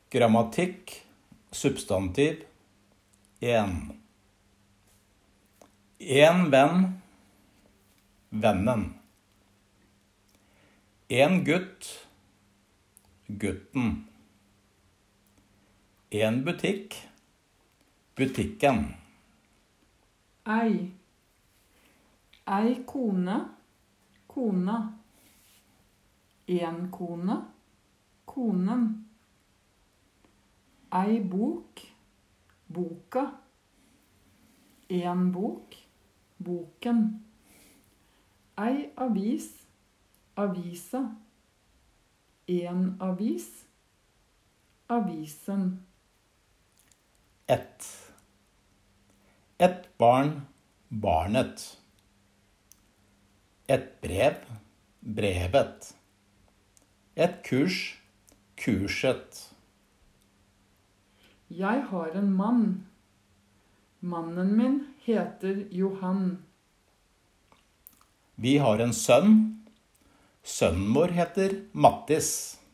Grammatikk, substantiv, 1. En venn, vennen. En gutt, gutten. En butikk, butikken. Ei kone, kona. En kone, konen. Ei bok, boka. En bok, boken. Ei avis, avisa. En avis, avisen. Et barn, barnet. Et brev, brevet. Et kurs, kurset. Jeg har en mann. Mannen min heter Johan. Vi har en sønn. Sønnen vår heter Mattis.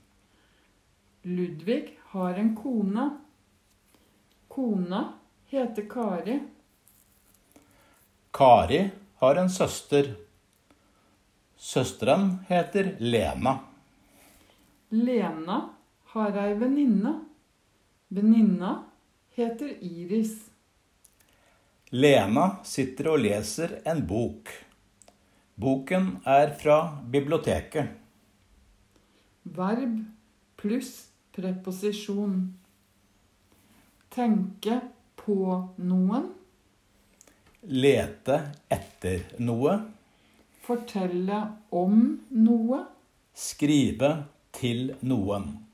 Ludvig har en kone. Kona heter Kari. Kari har en søster. Søsteren heter Lena. Lena har ei venninne. Venninna heter Iris. Lena sitter og leser en bok. Boken er fra biblioteket. Verb pluss preposisjon. Tenke på noen. Lete etter noe. Fortelle om noe. Skrive til noen.